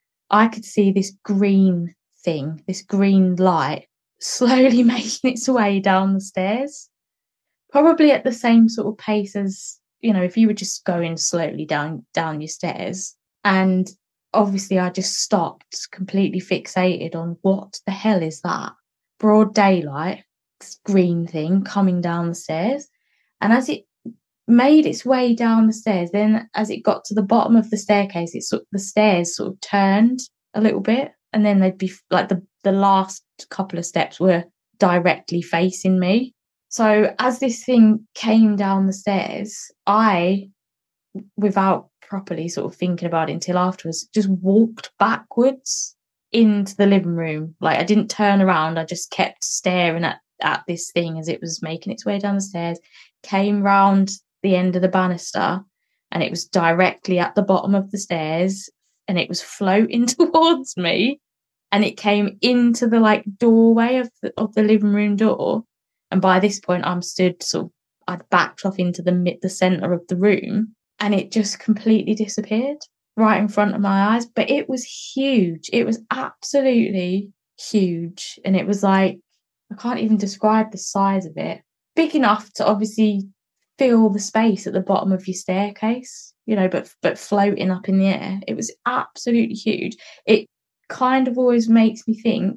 I could see this green thing, this green light slowly making its way down the stairs. Probably at the same sort of pace as, if you were just going slowly down your stairs. And obviously I just stopped, completely fixated on what the hell is that? Broad daylight, this green thing coming down the stairs. And as it made its way down the stairs, then as it got to the bottom of the staircase, the stairs sort of turned a little bit. And then they'd be like the last couple of steps were directly facing me. So as this thing came down the stairs, I, without properly sort of thinking about it until afterwards, just walked backwards into the living room. Like I didn't turn around. I just kept staring at this thing as it was making its way down the stairs, came round the end of the banister, and it was directly at the bottom of the stairs, and it was floating towards me, and it came into the like doorway of the living room door. And by this point, I'm stood I'd backed off into the centre of the room, and it just completely disappeared right in front of my eyes. But it was huge. It was absolutely huge. And it was like, I can't even describe the size of it. Big enough to obviously fill the space at the bottom of your staircase, but floating up in the air. It was absolutely huge. It kind of always makes me think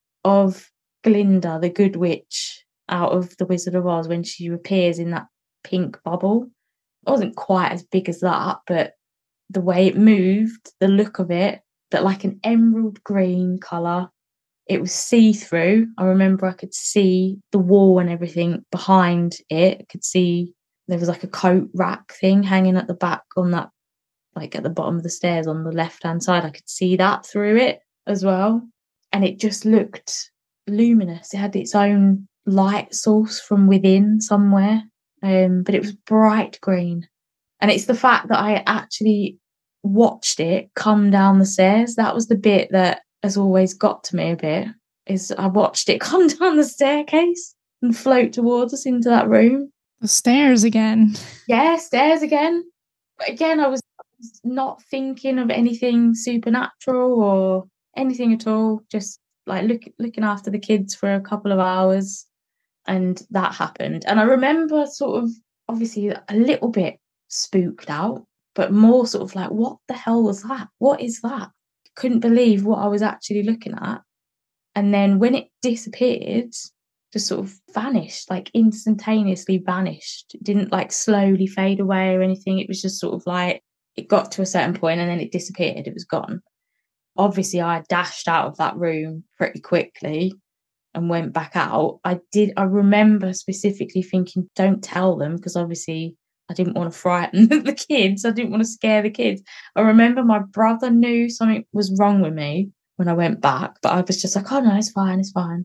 of Glinda, the Good Witch, out of The Wizard of Oz, when she appears in that pink bubble. It wasn't quite as big as that, but the way it moved, the look of it, but like an emerald green colour. It was see-through. I remember I could see the wall and everything behind it. I could see there was like a coat rack thing hanging at the back on that, like at the bottom of the stairs on the left-hand side. I could see that through it as well. And it just looked luminous. It had its own light source from within somewhere, but it was bright green. And it's the fact that I actually watched it come down the stairs. That was the bit that has always got to me a bit, is I watched it come down the staircase and float towards us into that room. The stairs again. Yeah, stairs again. But again, I was not thinking of anything supernatural or anything at all. Just like looking after the kids for a couple of hours, and that happened. And I remember sort of obviously a little bit spooked out, but more sort of like, what the hell was that? What is that? Couldn't believe what I was actually looking at. And then when it disappeared, just sort of vanished, like instantaneously vanished. It didn't like slowly fade away or anything. It was just sort of like, it got to a certain point and then it disappeared. It was gone. Obviously, I dashed out of that room pretty quickly and went back out. I remember specifically thinking, don't tell them, because obviously I didn't want to frighten the kids. I didn't want to scare the kids. I remember my brother knew something was wrong with me when I went back, but I was just like, oh no, it's fine.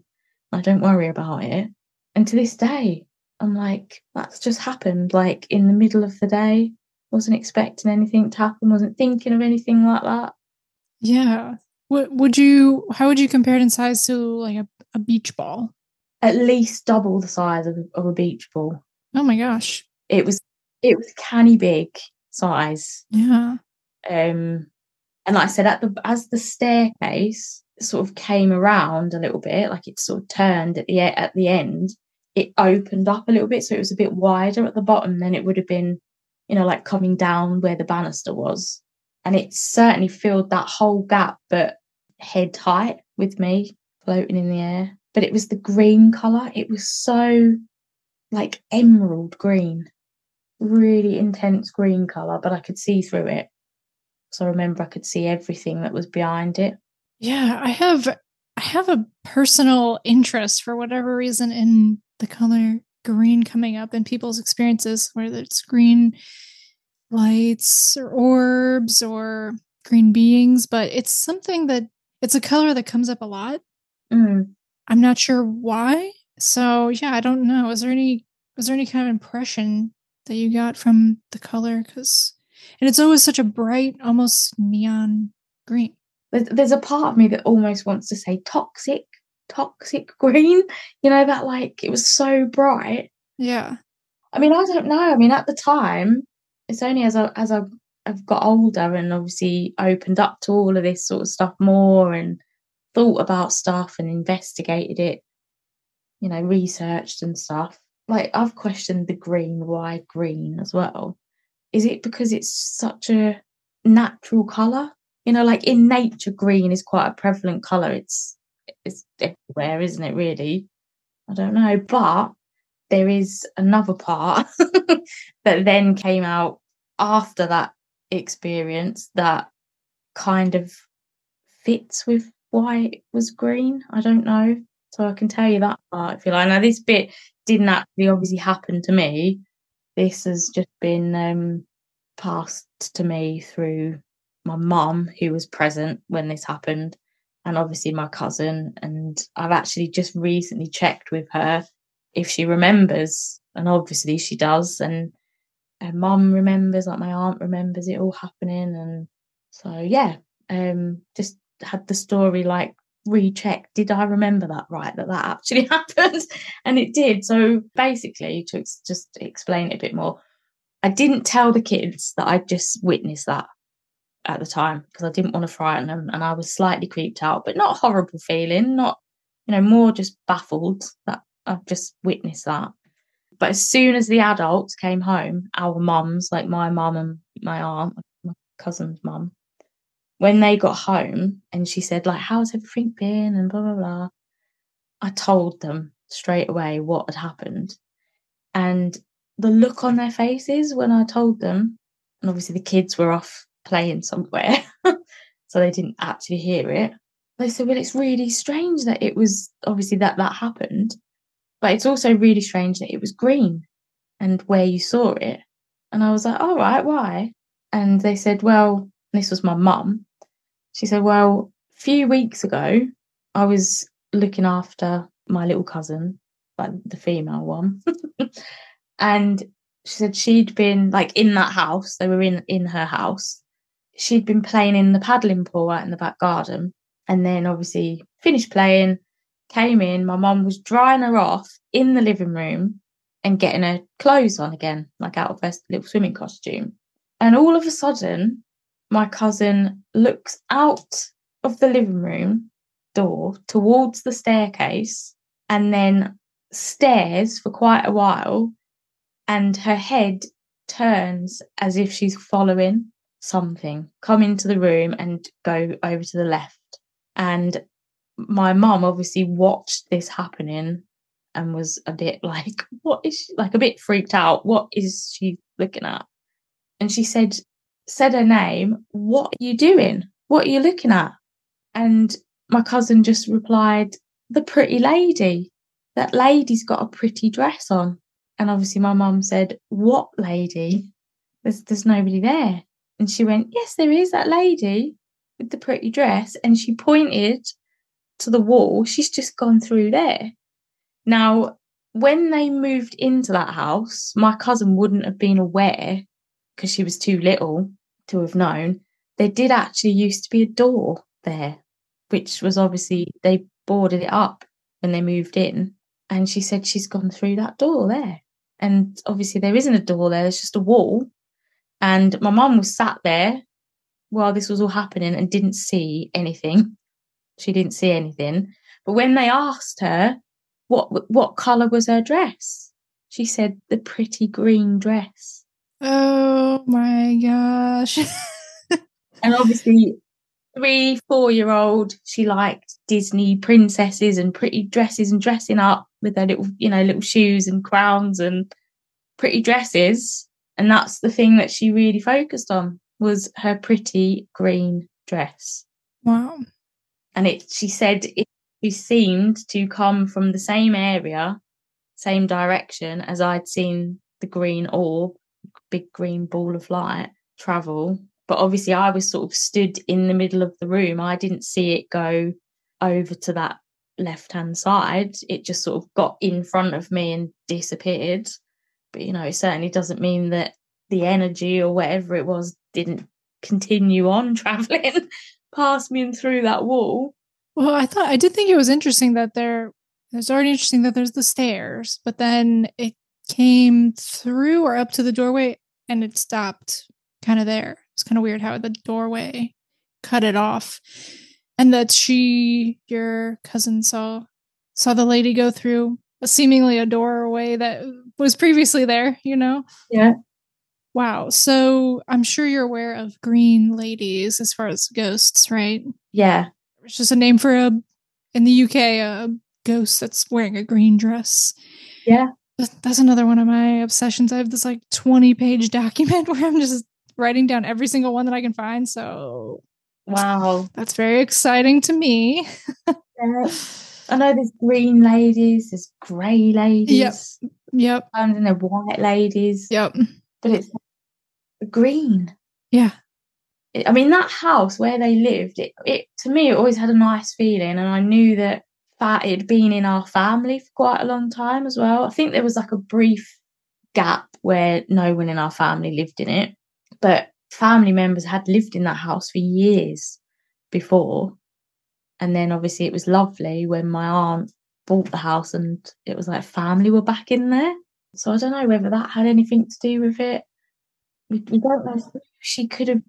I don't worry about it. And to this day, I'm like, that's just happened, like in the middle of the day. Wasn't expecting anything to happen, wasn't thinking of anything like that. Yeah. How would you compare it in size to like a beach ball? At least double the size of a beach ball. Oh my gosh. It was canny big size. Yeah. And like I said, as the staircase sort of came around a little bit, like it sort of turned at the end, it opened up a little bit, so it was a bit wider at the bottom than it would have been, like coming down where the banister was. And it certainly filled that whole gap, but head height with me floating in the air. But it was the green colour. It was so like emerald green, really intense green colour, but I could see through it. So I remember I could see everything that was behind it. Yeah, I have a personal interest for whatever reason in the color green coming up in people's experiences, whether it's green lights or orbs or green beings, but it's a color that comes up a lot. I'm not sure why. So yeah, I don't know. Was there any kind of impression that you got from the color? And it's always such a bright, almost neon green. There's a part of me that almost wants to say toxic green. You know, that like it was so bright. Yeah. I mean, I don't know. I mean, at the time, it's only as I've got older and obviously opened up to all of this sort of stuff more and thought about stuff and investigated it, you know, researched and stuff. Like I've questioned the green, why green as well. Is it because it's such a natural colour? You know, like in nature, green is quite a prevalent colour. It's everywhere, isn't it, really? I don't know. But there is another part that then came out after that experience that kind of fits with why it was green. I don't know. So I can tell you that part if you like. Now, this bit didn't actually obviously happen to me. This has just been passed to me through my mum, who was present when this happened, and obviously my cousin. And I've actually just recently checked with her if she remembers, and obviously she does. And her mum remembers, like my aunt remembers it all happening. And so, yeah, just had the story like rechecked. Did I remember that right? That actually happened? And it did. So basically, to just explain it a bit more, I didn't tell the kids that I'd just witnessed that at the time because I didn't want to frighten them, and I was slightly creeped out, but not a horrible feeling, not, you know, more just baffled that I've just witnessed that. But as soon as the adults came home, our mums, like my mum and my aunt, my cousin's mum, when they got home and she said, like, how's everything been and blah, blah, blah, I told them straight away what had happened. And the look on their faces when I told them, and obviously the kids were off playing somewhere, so they didn't actually hear it. They said, well, it's really strange that it was obviously that happened, but it's also really strange that it was green and where you saw it. And I was like, all right, why? And they said, well, this was my mum. She said, well, a few weeks ago, I was looking after my little cousin, like the female one. And she said she'd been like in that house. They were in her house. She'd been playing in the paddling pool out in the back garden. And then obviously finished playing, came in. My mum was drying her off in the living room and getting her clothes on again, like out of her little swimming costume. And all of a sudden, my cousin looks out of the living room door towards the staircase and then stares for quite a while, and her head turns as if she's following something come into the room and go over to the left. And my mum obviously watched this happening and was a bit like, what is she, like a bit freaked out, what is she looking at? And she said her name, what are you doing, what are you looking at? And my cousin just replied, the pretty lady, that lady's got a pretty dress on. And obviously my mum said, what lady? There's nobody there. And she went, yes, there is, that lady with the pretty dress. And she pointed to the wall. She's just gone through there. Now, when they moved into that house, my cousin wouldn't have been aware because she was too little to have known. There did actually used to be a door there, which was obviously, they boarded it up when they moved in. And she said she's gone through that door there. And obviously there isn't a door there, there's just a wall. And my mum was sat there while this was all happening and didn't see anything. She didn't see anything. But when they asked her what colour was her dress, she said the pretty green dress. Oh my gosh. And obviously 3-4-year-old, she liked Disney princesses and pretty dresses and dressing up. with their little, little shoes and crowns and pretty dresses. And that's the thing that she really focused on, was her pretty green dress. Wow. And she said she seemed to come from the same area, same direction as I'd seen the green orb, big green ball of light, travel. But obviously I was sort of stood in the middle of the room. I didn't see it go over to that left-hand side. It just sort of got in front of me and disappeared. But, it certainly doesn't mean that the energy or whatever it was didn't continue on travelling past me and through that wall. Well, I did think it was interesting that it's already interesting that there's the stairs, but then it came through or up to the doorway and it stopped kind of there. It's kind of weird how the doorway cut it off. And that your cousin saw the lady go through seemingly a doorway that was previously there, Yeah. Wow. So I'm sure you're aware of green ladies as far as ghosts, right? Yeah. It's just a name for in the UK, a ghost that's wearing a green dress. Yeah. That's another one of my obsessions. I have this 20-page document where I'm just writing down every single one that I can find. So wow, that's very exciting to me. Yeah. I know there's green ladies, there's grey ladies. Yep. And then there are white ladies. Yep. But it's green. Yeah. I mean, that house where they lived, it to me, it always had a nice feeling. And I knew that it had been in our family for quite a long time as well. I think there was a brief gap where no one in our family lived in it. But family members had lived in that house for years before. And then obviously it was lovely when my aunt bought the house and it was family were back in there. So I don't know whether that had anything to do with it. We don't know if she could have,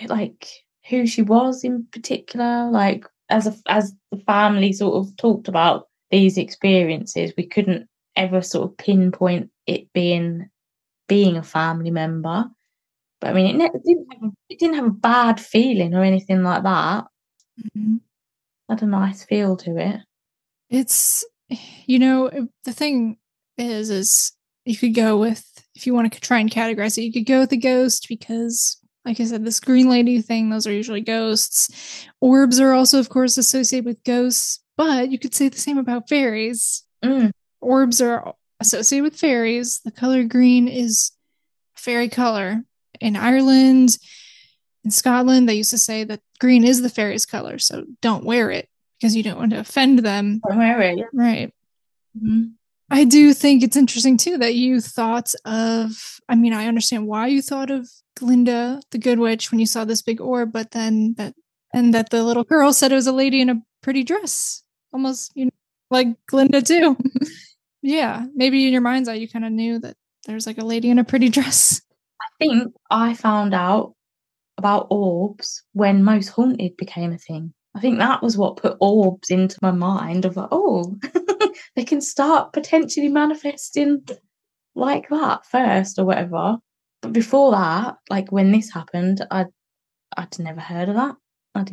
who she was in particular. As the family sort of talked about these experiences, we couldn't ever sort of pinpoint it being a family member. But I mean, it didn't have a bad feeling or anything like that. Mm-hmm. Had a nice feel to it. It's, the thing is you could go with, if you want to try and categorize it, you could go with the ghost because, like I said, this green lady thing, those are usually ghosts. Orbs are also, of course, associated with ghosts, but you could say the same about fairies. Orbs are associated with fairies. The color green is a fairy color. In Ireland, in Scotland, they used to say that green is the fairies' color, so don't wear it because you don't want to offend them. Don't wear it. Right. Mm-hmm. I do think it's interesting, too, that you thought of, I understand why you thought of Glinda, the Good Witch, when you saw this big orb, but then that the little girl said it was a lady in a pretty dress. Almost, like Glinda, too. Yeah, maybe in your mind's eye, you kind of knew that there's a lady in a pretty dress. I think I found out about orbs when Most Haunted became a thing. I think that was what put orbs into my mind of they can start potentially manifesting like that first or whatever. But before that, when this happened, I'd never heard of that.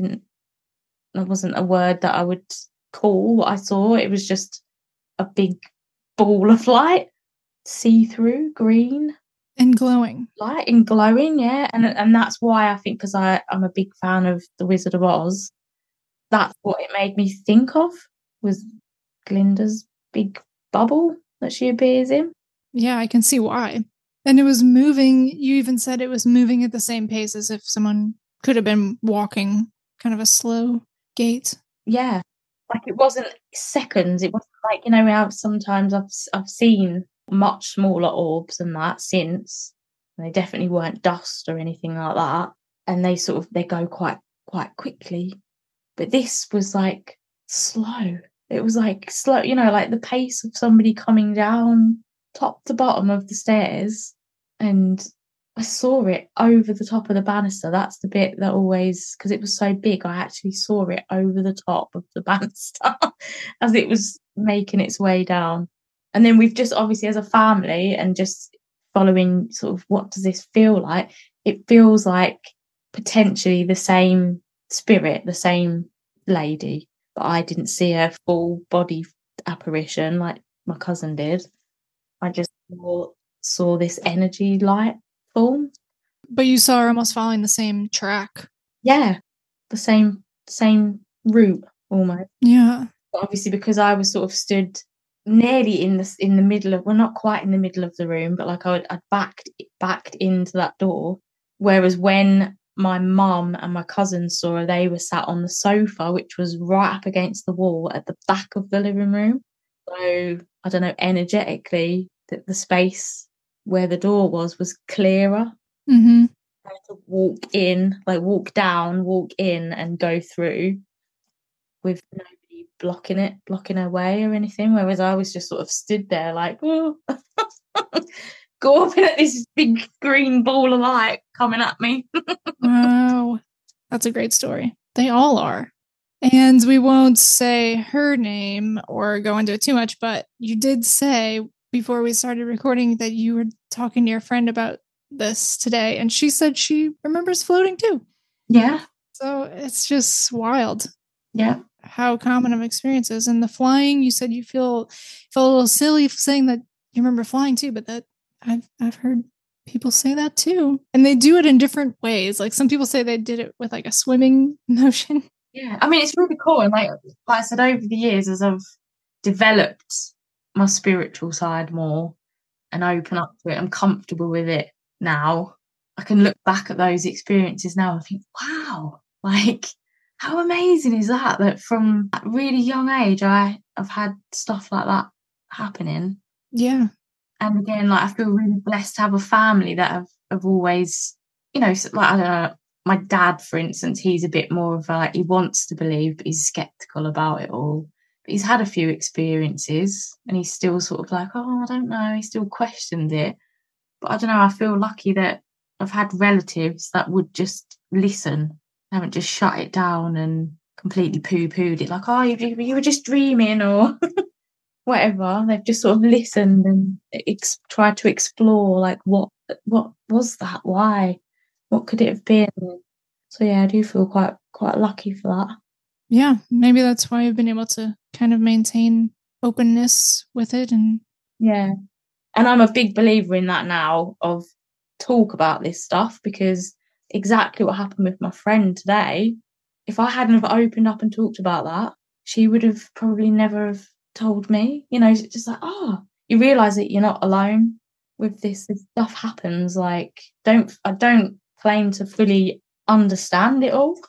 That wasn't a word that I would call what I saw. It was just a big ball of light, see-through, green. And glowing. Light and glowing, yeah. And that's why I think, because I'm a big fan of The Wizard of Oz, that's what it made me think of, was Glinda's big bubble that she appears in. Yeah, I can see why. And it was moving, you even said it was moving at the same pace as if someone could have been walking, kind of a slow gait. Yeah, it wasn't seconds. It wasn't how sometimes I've seen much smaller orbs than that since, and they definitely weren't dust or anything like that, and they go quite quickly, but this was slow. It was slow, the pace of somebody coming down top to bottom of the stairs, and I saw it over the top of the banister. That's the bit that always, because it was so big, I actually saw it over the top of the banister as it was making its way down. And then we've just, obviously, as a family and just following sort of what does this feel like, it feels like potentially the same spirit, the same lady, but I didn't see her full body apparition. my cousin did. I just saw this energy light form. But you saw her almost following the same track. Yeah, the same route almost. Yeah. But obviously, because I was sort of stood nearly in the middle of, well, not quite in the middle of the room, but like I'd backed into that door. Whereas when my mum and my cousin saw her, they were sat on the sofa, which was right up against the wall at the back of the living room. So I don't know, energetically, that the space where the door was clearer. Mm-hmm. I had to walk down, walk in, and go through with nobody blocking her way or anything. Whereas I was just sort of stood there like, oh, go up at this big green ball of light coming at me. Wow. That's a great story. They all are. And we won't say her name or go into it too much, but you did say before we started recording that you were talking to your friend about this today, and she said she remembers floating too. Yeah. So it's just wild. Yeah. How common of experiences. And the flying, you said you felt a little silly saying that you remember flying too, but that I've heard people say that too. And they do it in different ways. Like some people say they did it with like a swimming motion. Yeah. I mean, it's really cool. And like I said, over the years, as I've developed my spiritual side more and open up to it, I'm comfortable with it now. I can look back at those experiences now and think, wow, like how amazing is that? That from a really young age, I've had stuff like that happening. Yeah. And again, like I feel really blessed to have a family that have always, like I don't know, my dad, for instance, he's a bit more of like he wants to believe, but he's skeptical about it all. But he's had a few experiences, and he's still sort of like, oh, I don't know. He still questions it. But I don't know. I feel lucky that I've had relatives that would just listen, haven't just shut it down and completely poo-pooed it, like, oh, you were just dreaming or whatever. They've just sort of listened and tried to explore, like, what was that? Why? What could it have been? So yeah, I do feel quite lucky for that. Yeah, maybe that's why I've been able to kind of maintain openness with it. And yeah, and I'm a big believer in that now, of talk about this stuff, because exactly what happened with my friend today, if I hadn't have opened up and talked about that, she would have probably never have told me. It's just like, oh, you realise that you're not alone with this. This stuff happens. Like, I don't claim to fully understand it all.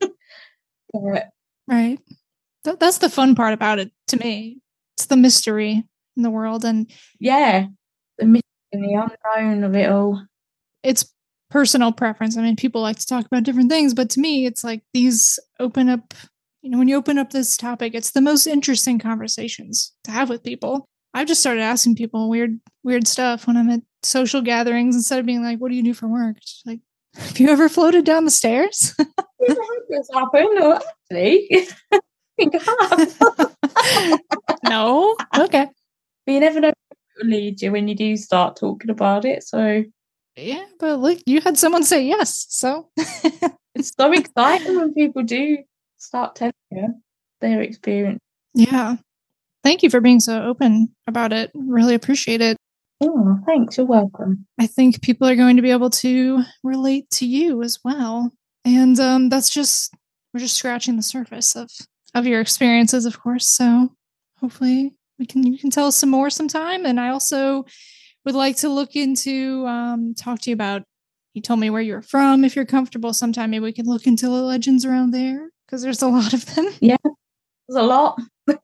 But right. That's the fun part about it to me. It's the mystery in the world. And yeah, the mystery and the unknown of it all. It's personal preference. I mean, people like to talk about different things, but to me, it's like these open up, when you open up this topic, it's the most interesting conversations to have with people. I've just started asking people weird stuff when I'm at social gatherings, instead of being like, what do you do for work? Just like, have you ever floated down the stairs? This happened, or actually, I think I have. No? Okay. But you never know where it will lead you when you do start talking about it. So yeah, but look, you had someone say yes, so it's so exciting when people do start telling you their experience. Yeah. Thank you for being so open about it. Really appreciate it. Oh, thanks. You're welcome. I think people are going to be able to relate to you as well. And we're just scratching the surface of your experiences, of course. So hopefully you can tell us some more sometime. And I also would like to look into, talk to you about, you told me where you're from. If you're comfortable sometime, maybe we can look into the legends around there, because there's a lot of them. Yeah, there's a lot.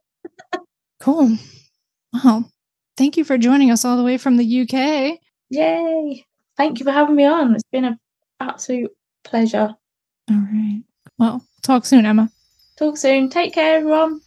Cool. Well, thank you for joining us all the way from the UK. Yay. Thank you for having me on. It's been an absolute pleasure. All right. Well, talk soon, Emma. Talk soon. Take care, everyone.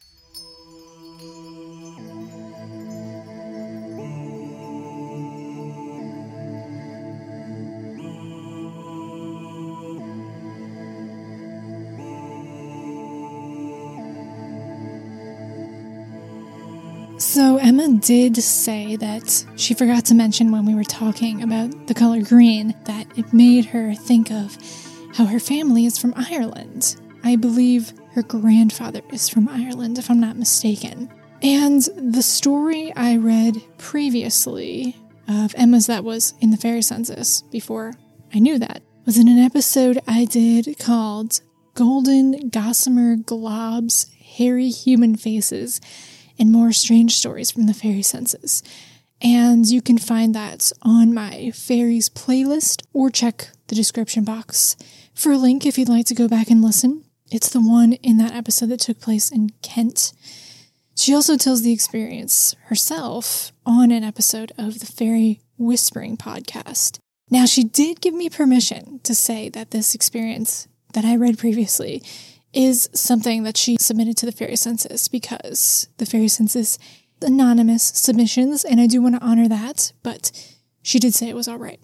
So Emma did say that she forgot to mention when we were talking about the color green that it made her think of how her family is from Ireland. I believe her grandfather is from Ireland, if I'm not mistaken. And the story I read previously of Emma's that was in the fairy census, before I knew that, was in an episode I did called Golden Gossamer Globs, Hairy Human Faces, and More Strange Stories from the Fairy Census. And you can find that on my fairies playlist, or check the description box for a link if you'd like to go back and listen. It's the one in that episode that took place in Kent. She also tells the experience herself on an episode of the Fairy Whispering podcast. Now, she did give me permission to say that this experience that I read previously is something that she submitted to the Fairy Census, because the Fairy Census anonymous submissions, and I do want to honor that, but she did say it was all right.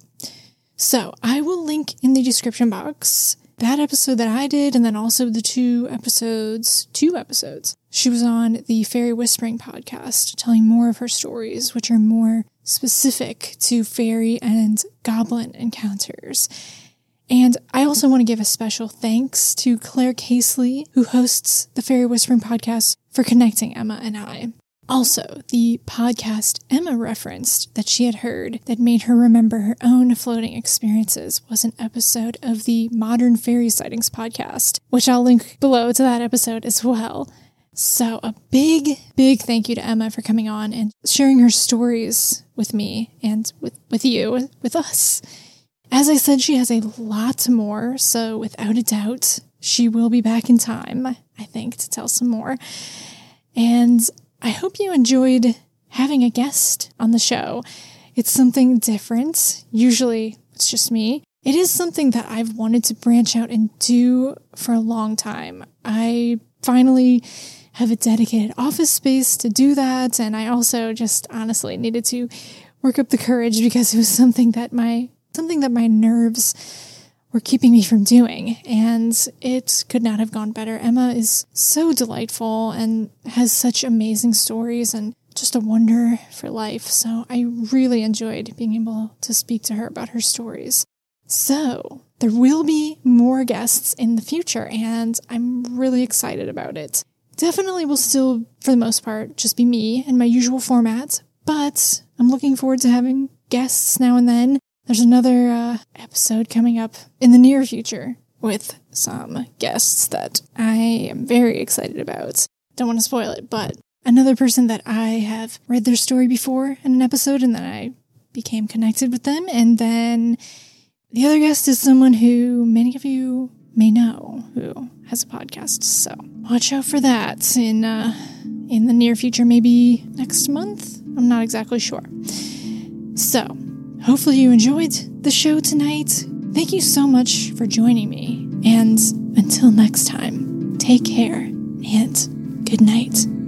So I will link in the description box that episode that I did, and then also the two episodes. She was on the Fairy Whispering podcast, telling more of her stories, which are more specific to fairy and goblin encounters. And I also want to give a special thanks to Claire Casely, who hosts the Fairy Whispering podcast, for connecting Emma and I. Also, the podcast Emma referenced that she had heard that made her remember her own floating experiences was an episode of the Modern Fairy Sightings podcast, which I'll link below to that episode as well. So a big, big thank you to Emma for coming on and sharing her stories with me and with you, with us. As I said, she has a lot more, so without a doubt, she will be back in time, I think, to tell some more. And I hope you enjoyed having a guest on the show. It's something different. Usually it's just me. It is something that I've wanted to branch out and do for a long time. I finally have a dedicated office space to do that, and I also just honestly needed to work up the courage, because it was something that my nerves were keeping me from doing, and it could not have gone better. Emma is so delightful and has such amazing stories and just a wonder for life, so I really enjoyed being able to speak to her about her stories. So, there will be more guests in the future, and I'm really excited about it. Definitely will still, for the most part, just be me and my usual format, but I'm looking forward to having guests now and then. There's another episode coming up in the near future with some guests that I am very excited about. Don't want to spoil it, but another person that I have read their story before in an episode, and then I became connected with them. And then the other guest is someone who many of you may know, who has a podcast. So watch out for that in the near future, maybe next month. I'm not exactly sure. So hopefully you enjoyed the show tonight. Thank you so much for joining me. And until next time, take care and good night.